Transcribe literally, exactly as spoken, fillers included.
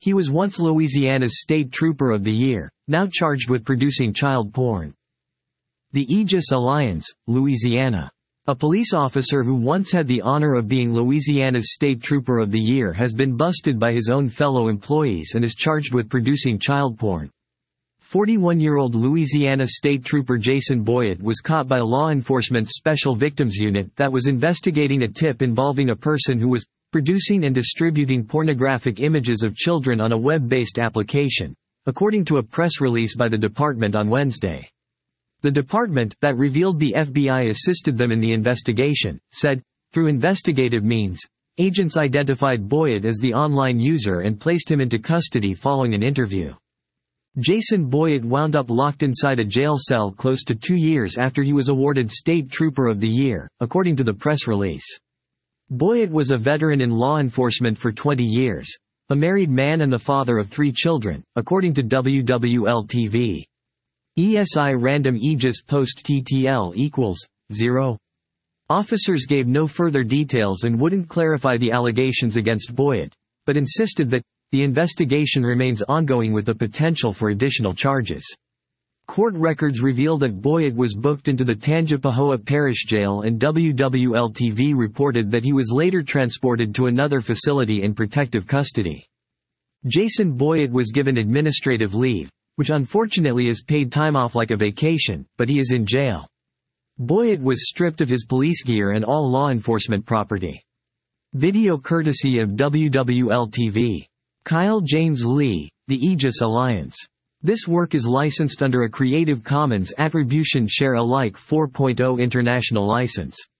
He was once Louisiana's State Trooper of the Year, now charged with producing child porn. The Aegis Alliance, Louisiana. A police officer who once had the honor of being Louisiana's State Trooper of the Year has been busted by his own fellow employees and is charged with producing child porn. forty-one-year-old Louisiana State Trooper Jason Boyett was caught by law enforcement's Special Victims Unit that was investigating a tip involving a person who was producing and distributing pornographic images of children on a web-based application, according to a press release by the department on Wednesday. The department, that revealed the F B I assisted them in the investigation, said, through investigative means, agents identified Boyett as the online user and placed him into custody following an interview. Jason Boyett wound up locked inside a jail cell close to two years after he was awarded State Trooper of the Year, according to the press release. Boyett was a veteran in law enforcement for twenty years, a married man and the father of three children, according to W W L T V. E S I Random Aegis Post T T L equals zero. Officers gave no further details and wouldn't clarify the allegations against Boyett, but insisted that the investigation remains ongoing with the potential for additional charges. Court records reveal that Boyett was booked into the Tangipahoa Parish Jail, and W W L T V reported that he was later transported to another facility in protective custody. Jason Boyett was given administrative leave, which unfortunately is paid time off like a vacation, but he is in jail. Boyett was stripped of his police gear and all law enforcement property. Video courtesy of W W L T V. Kyle James Lee, The Aegis Alliance. This work is licensed under a Creative Commons Attribution Share Alike four point oh international license.